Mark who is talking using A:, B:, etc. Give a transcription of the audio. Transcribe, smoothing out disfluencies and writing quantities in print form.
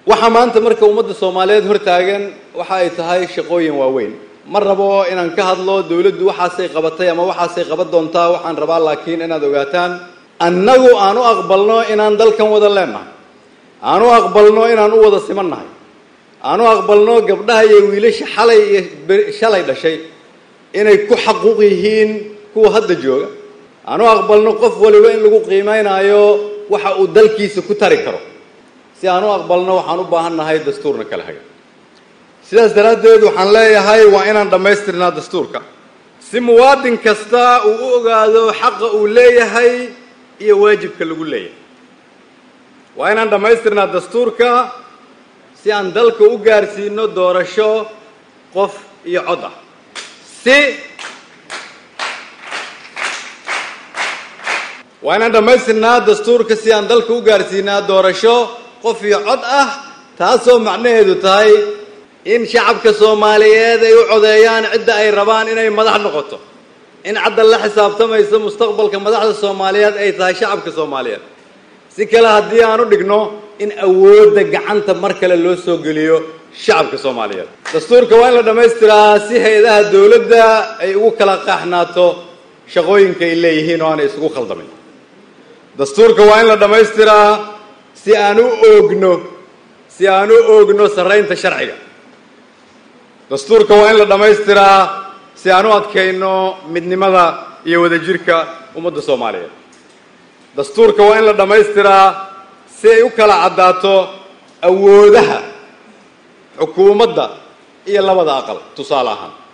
A: waxa maanta marka ummadda Soomaaliyeed hortaagan waxa ay tahay shaqooyin waaweyn ma rabo inaan ka hadlo dawladdu waxaasay qabatay ama waxaasay qaban doontaa waxaan rabaa laakiin inaad ogaataan annagu aanu aqbalno inaan dalkan wada leenahay aanu aqbalno inaan u wada simannahay aanu aqbalno gabdhaha iyo wiilasha shalay dhashay inay ku xaquuq yihiin kuwa hadda jooga aanu aqbalno qof waliba in lagu qiimeeyo waxa uu dalkiisa ku tari karo si aanu aqbalno waxaan u baahannahay dastuurna kala haga sidaas daraadeed waxaan leeyahay waa inaan dhamaystirnaa dastuurka si muwaadin kasta uu u ogaado xaqa uu leeyahay iyo waajibka lagu leeyahay waa inaan dhamaystirnaa dastuurka si aan dalka u gaarsiino doorasho qof iyo cod ah waa inaan dhamaystirnaa dastuurka si aan dalka u gaarsiinaa doorasho qof iyo cod ah taasoo macnaheedu tahay in shacabka Soomaaliyeed ay u codeeyaan cidda ay rabaan inay madax noqoto in cadda la xisaabtamayso mustaqbalka madaxda Soomaaliyeed ay tahay shacabka Soomaaliyeed si kale haddii aanu dhigno in awoodda gacanta mar kale loo soo geliyo shacabka Soomaaliyeed dastuurka waa in la dhammaystiraa si hay'adaha dawladda ay ugu kala qaaxnaato shaqooyinka ay leeyihiin oo aanay isugu khaldamin dastuurka waa in la dhammaystiraa si aan u oogno sarreynta sharciga dastuurka waa in la dhammaystiraa si aan u adkayno midnimada iyo wadajirka ummadda Soomaaliyeed dastuurka waa in la dhammaystiraa si ay u kala caddaato awoodaha xukuumadda iyo labada aqal tusaale ahaan